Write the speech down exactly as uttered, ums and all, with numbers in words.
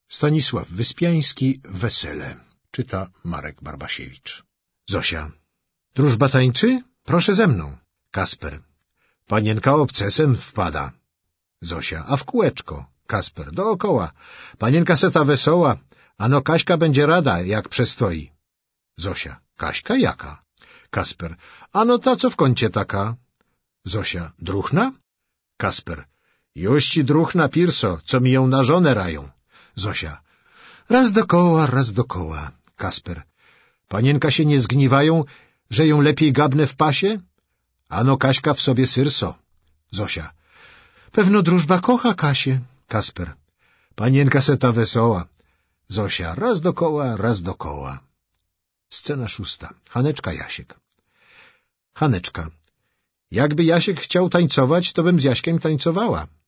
Stanisław Wyspiański, Wesele. Czyta Marek Barbasiewicz. Zosia. Drużba tańczy? Proszę ze mną. Kasper. Panienka obcesem wpada. Zosia. A w kółeczko. Kasper. Dookoła. Panienka seta wesoła. Ano Kaśka będzie rada, jak przestoi. Zosia. Kaśka jaka? Kasper. Ano ta, co w kącie taka. Zosia. Druchna? Kasper. Juści druchna Pirso, co mi ją na żonę rają. Zosia. Raz dokoła, raz dokoła. Kasper. Panienka się nie zgniwają, że ją lepiej gabnę w pasie? Ano Kaśka w sobie syrso. Zosia. Pewno drużba kocha Kasię. Kasper. Panienka seta wesoła. Zosia. Raz dokoła, raz dokoła. Scena szósta. Haneczka, Jasiek. Haneczka. Jakby Jasiek chciał tańcować, to bym z Jaśkiem tańcowała.